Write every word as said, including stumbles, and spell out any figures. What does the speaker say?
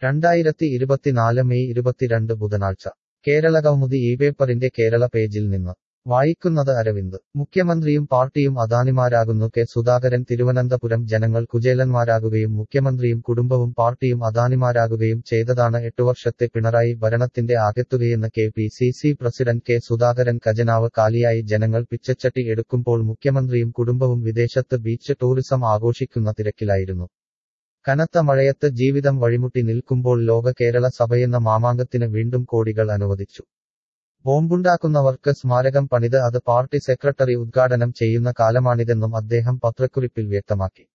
രണ്ടായിരത്തി ഇരുപത്തിനാല് മെയ് ഇരുപത്തിരണ്ട് ബുധനാഴ്ച കേരള കൗമുദി ഈ പേപ്പറിന്റെ കേരള പേജിൽ നിന്ന് വായിക്കുന്നത് അരവിന്ദ്. മുഖ്യമന്ത്രിയും പാർട്ടിയും അദാനിമാരാകുന്നു. കെ സുധാകരൻ തിരുവനന്തപുരം ജനങ്ങൾ കുചേലന്മാരാകുകയും മുഖ്യമന്ത്രിയും കുടുംബവും പാർട്ടിയും അദാനിമാരാകുകയും ചെയ്തതാണ് എട്ടുവർഷത്തെ പിണറായി ഭരണത്തിന്റെ ആകെത്തുകയെന്ന് K P C C president K Sudhakaran. ഖജനാവ് കാലിയായി ജനങ്ങൾ പിച്ചച്ചട്ടി എടുക്കുമ്പോൾ മുഖ്യമന്ത്രിയും കുടുംബവും വിദേശത്ത് ബീച്ച് ടൂറിസം ആഘോഷിക്കുന്ന തിരക്കിലായിരുന്നു. കനത്ത മഴയത്ത് ജീവിതം വഴിമുട്ടി നിൽക്കുമ്പോൾ ലോക കേരള സഭയെന്ന മാമാങ്കത്തിന് വീണ്ടും കോടികൾ അനുവദിച്ചു. ബോംബുണ്ടാക്കുന്നവർക്ക് സ്മാരകം പണിത് അത് പാർട്ടി സെക്രട്ടറി ഉദ്ഘാടനം ചെയ്യുന്ന കാലമാണിതെന്നും അദ്ദേഹം പത്രക്കുറിപ്പിൽ വ്യക്തമാക്കി.